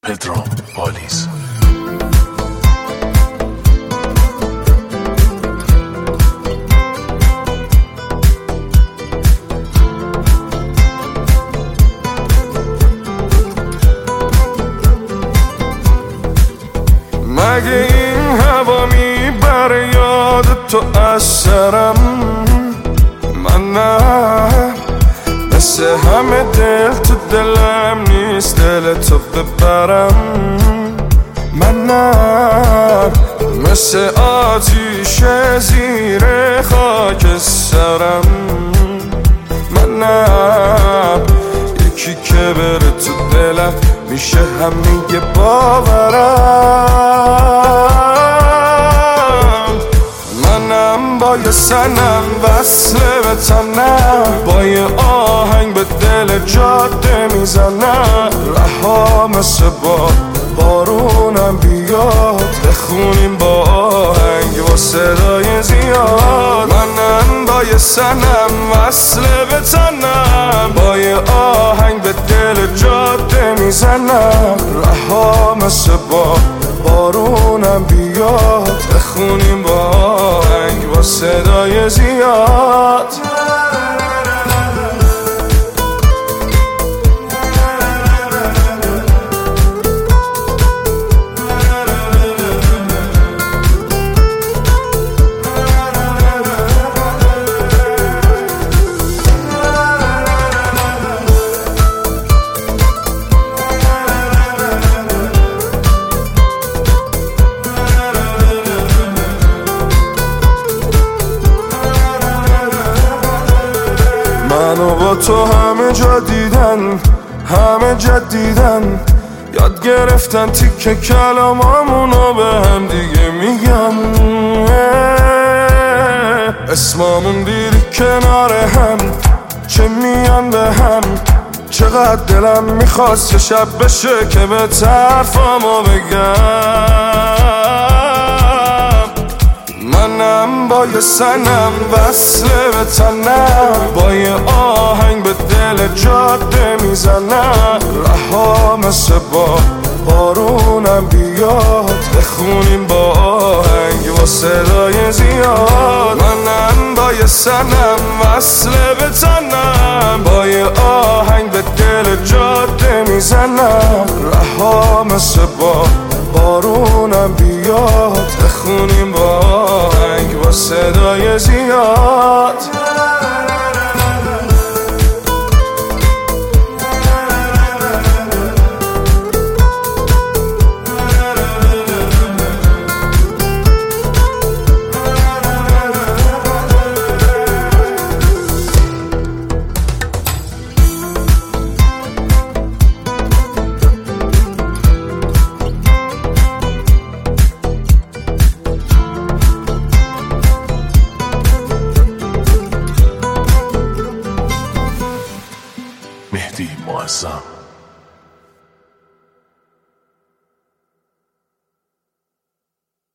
پدرام پالیز. مگه این هوا میبره یاد تو از سرم؟ من نه، مثل همه دل تو دلم نیست دل تو ببرم. من نه، مثل آتیش زیر خاک سرم. من نه، یکی که بره تو دلم میشه همه باورم. منم با یه سنم وصله به تنم، با یه آهنگ به دل جاده میزنم. رها مثل بارونم بیاد، بخونیم با آهنگ با صدای زیاد. منم با یه سنم وصله به تنم، با یه آهنگ به دل جاده میزنم. رها مثل بارونم بیاد، بخونیم با آهنگ با صدای زیاد. منو با تو همه جا دیدن، همه جدیدن، یاد گرفتن تیکه کلامامونو به هم دیگه میگم. اسمامون دیدی کنار هم، چه میان به هم. چقدر دلم میخواست یه شب بشه که به طرفامو بگم. منم با یه سنم وصله به تنم، با یه آهنگ به دل جاده میزنم. رها مثل بارونم بیاد، بخونیم با آهنگ با صدای زیاد. منم با یه سنم وصله به تنم، با یه آهنگ به دل جاده میزنم. رها مثل بارونم بیاد، بخونیم با آهنگ با صدای زیاد. مهدی معظم.